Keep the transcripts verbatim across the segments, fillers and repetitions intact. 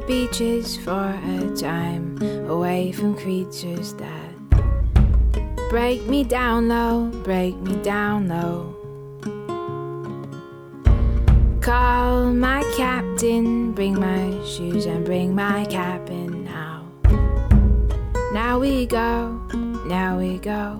beaches for a time, away from creatures that break me down low, break me down low. Call my captain, bring my shoes and bring my cap in now. Now we go, now we go.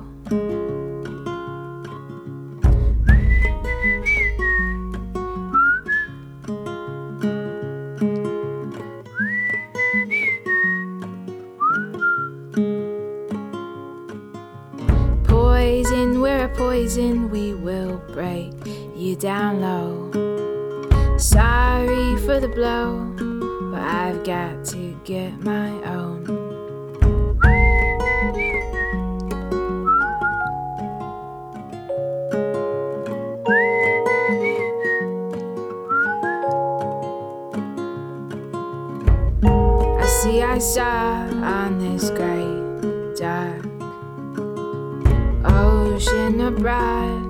Poison, we're a poison, we will break you down low. Sorry for the blow, but I've got to get my own. I see I saw on this great dark ocean abroad.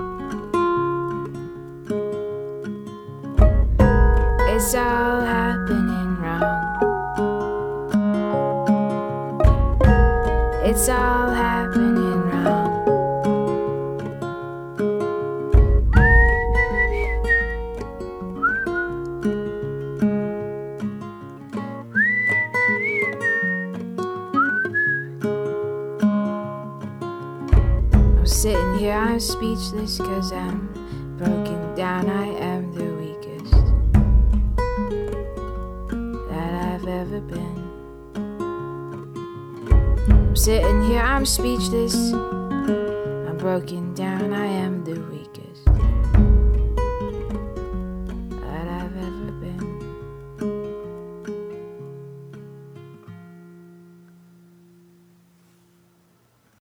It's all happening wrong. It's all happening wrong. I'm sitting here, I'm speechless, 'cause I'm broken down. I am the weakest ever been. I'm sitting here, I'm speechless, I'm broken down, I am the weakest.